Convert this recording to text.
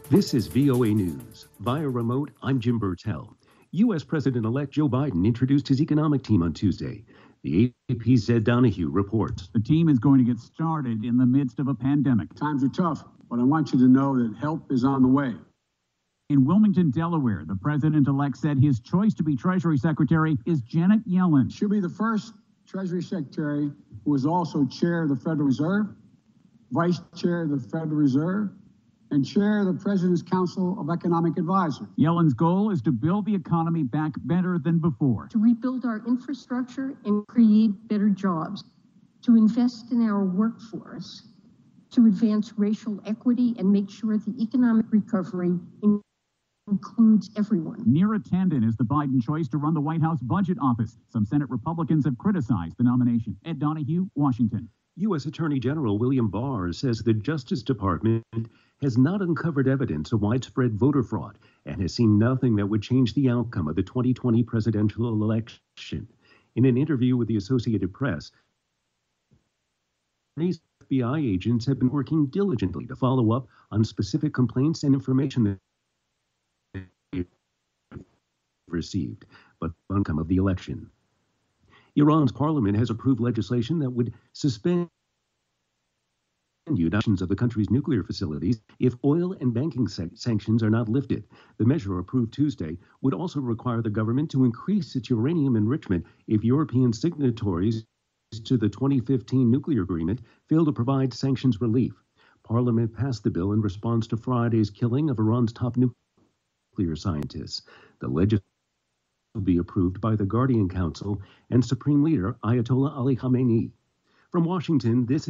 This is VOA News. Via remote, I'm Jim Burtell. U.S. President-elect Joe Biden introduced his economic team on Tuesday. The AP's Ed Donahue reports. The team is going to get started in the midst of a pandemic. Times are tough, but I want you to know that help is on the way. In Wilmington, Delaware, the president-elect said his choice to be Treasury Secretary is Janet Yellen. She'll be the first Treasury Secretary who is also Chair of the Federal Reserve, Vice Chair of the Federal Reserve, and Chair of the President's Council of Economic Advisors. Yellen's goal is to build the economy back better than before. To rebuild our infrastructure and create better jobs, to invest in our workforce, to advance racial equity and make sure the economic recovery includes everyone. Neera Tanden is the Biden choice to run the White House Budget Office. Some Senate Republicans have criticized the nomination. Ed Donahue, Washington. U.S. Attorney General William Barr says the Justice Department has not uncovered evidence of widespread voter fraud and has seen nothing that would change the outcome of the 2020 presidential election. In an interview with the Associated Press, FBI agents have been working diligently to follow up on specific complaints and information that they've received, but the outcome of the election. Iran's parliament has approved legislation that would suspend actions of the country's nuclear facilities if oil and banking sanctions are not lifted. The measure approved Tuesday would also require the government to increase its uranium enrichment if European signatories to the 2015 nuclear agreement fail to provide sanctions relief. Parliament passed the bill in response to Friday's killing of Iran's top nuclear scientists. The legislation will be approved by the Guardian Council and Supreme Leader Ayatollah Ali Khamenei. From Washington, this